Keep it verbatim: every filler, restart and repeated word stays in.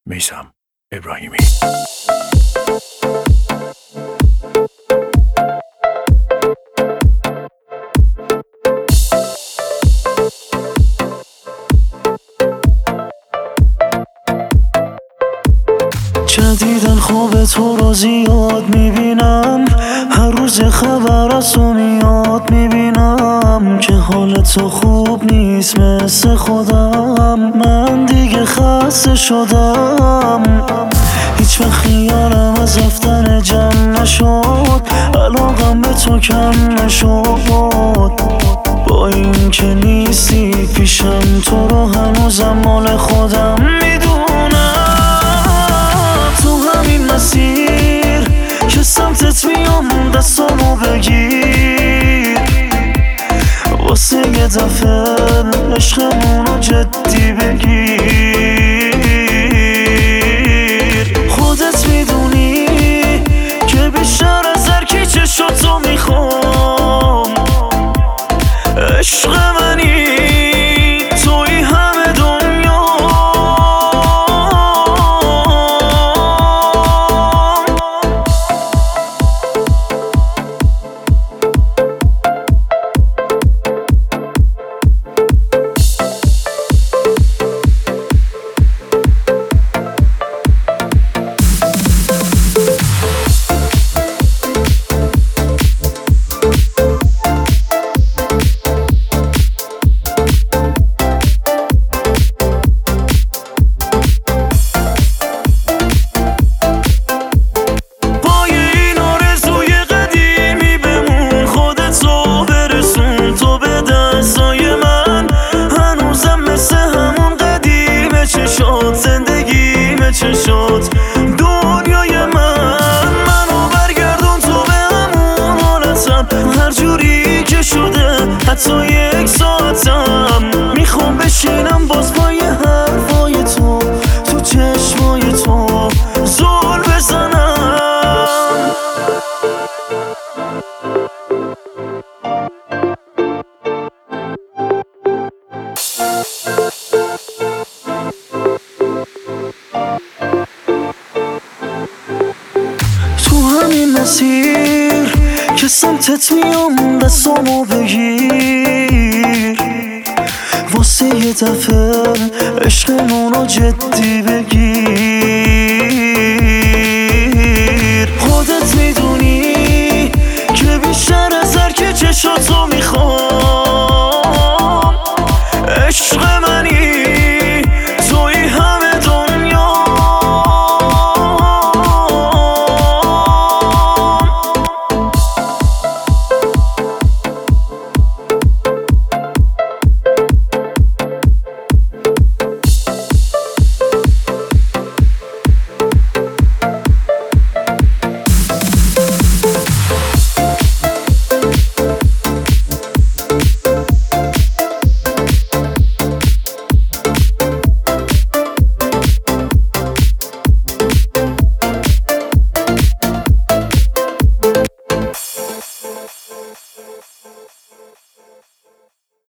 میثم ابراهیمی. جدیدن خواب تو رو زیاد میبینم، هر روز خبر از تو میاد میبینم که حال تو خوب نیست مثل خودم. من دیگه خسته شدم، هیچ وقت خیالم از رفتن جمع نشد، علاقم به تو کم نشد. با این که نیستی پیشم تو رو هنوزم مال خودم میدونم. تو همین مسیر که سمتت میام دستامو بگیر، واسه یه دفعه عشقمونو جدی بگیر. خودت میدونی که بیشتر از هر کی چشاتو میخوام، عشق منی توی همه دنیا. چه شد دنیای من، منو برگردون تو به همون حالتم، هر جوری که شده حتی یک ساعتم. میخوام بشینم باز پای حرفای تو، تو چشمای تو زل بزنم. مسیر که سمتت میام دستامو بگیر، واسه یه دفعه عشقمونو جدی بگیر.